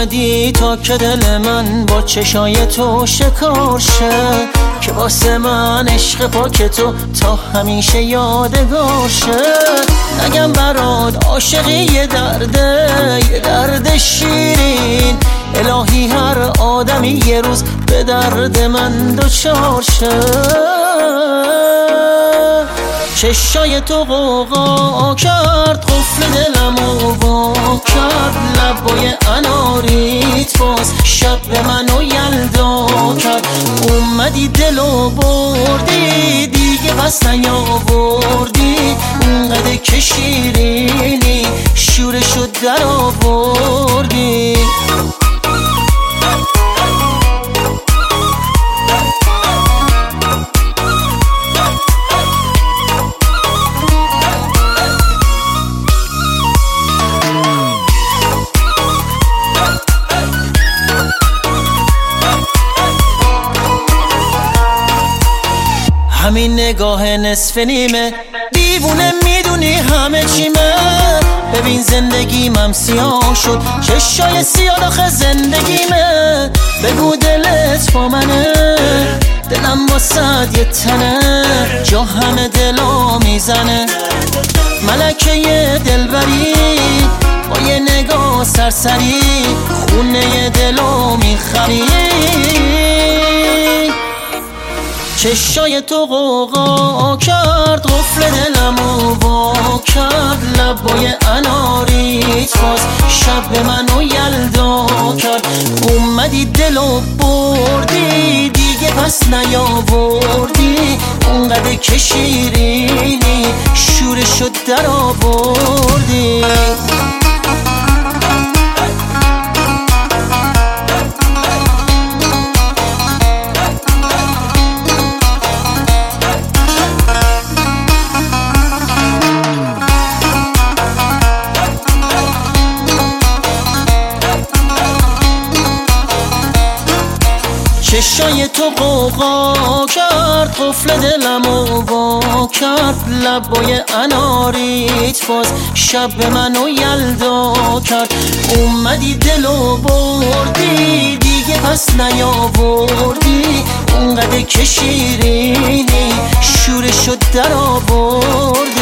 اومدی تا که دل من با چشای تو شکار شه، که واسه من عشق پاک تو تا همیشه یادگار شه. نگم برات عاشقی یه درد شیرین، الهی هر آدمی یه روز به درد من دوچار شه. چشای تو غوغا کرد قفل دلمو وا کرد، لبای اناریت باز شب به منو یلدا کرد. اومدی دلو بردی دیگه پس نیاوردی، اونقدر که شیرینی شورشو در آوردی. همین نگاه نصف نیمه دیوونه میدونی همه چیمه. ببین زندگیمم سیاه شد، چشای سیاه داخل زندگیمه. بگو دلت با منه، دلم واسد یه تنه، جا همه دلا میزنه. ملکه یه دلبری با یه نگاه سرسری، خونه دلو میخری. چشای تو غوغا کرد قفل دلمو وا کرد، لبای اناریت باز شب به منو یلدا کرد. اومدی دلو بردی دیگه پس نیاوردی، اونقدر که شیرینی شورشو در آوردی. چشای تو غوغا کرد قفل دلمو وا کرد، لبای اناریت باز شب به منو یلدا کرد. اومدی دلو بردی دیگه پس نیاوردی، اونقدر که شیرینی شورشو در آوردی.